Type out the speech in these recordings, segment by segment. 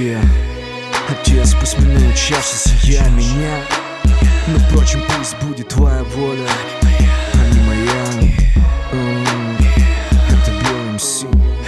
Отец, пусть минует час, я меня. Но впрочем, пусть будет твоя воля, а не моя. Это белый МС.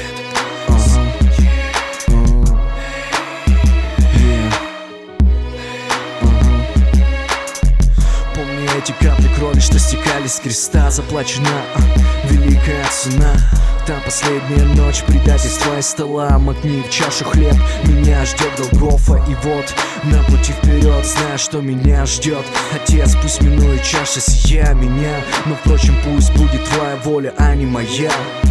Помни эти капли крови, что стекали с креста. Заплачена великая цена. Та последняя ночь предательства из стола. Макни в чашу хлеб, меня ждет Голгофа. И вот на пути вперед, зная, что меня ждет. Отец, пусть минует чаша сия меня. Но впрочем, пусть будет твоя воля, а не моя.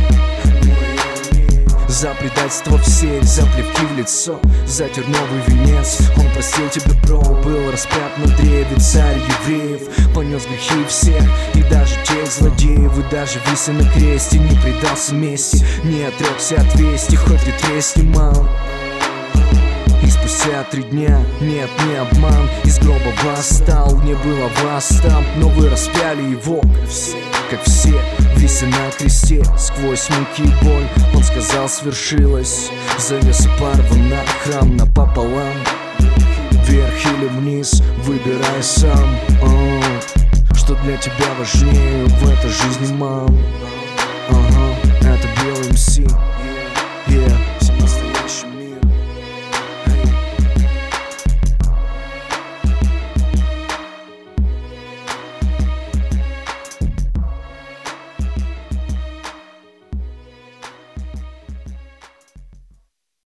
За предательство в сеть, за плевки в лицо, за терновый венец. Он простил тебя, бро, был распят на древе. Царь евреев понес грехи всех, и даже тех злодеев. И даже вися на кресте не предался мести, не отрекся от вести, хоть и тресни мал. И спустя 3 дня, нет, не обман, из гроба восстал. Не было вас там, но вы распяли его, как все, вися на кресте. Сквозь муки и боль он сказал: свершилось. Завеса порвана, храм напополам. Вверх или вниз, выбирай сам. Что для тебя важнее в этой жизни, мам? Это белый МС.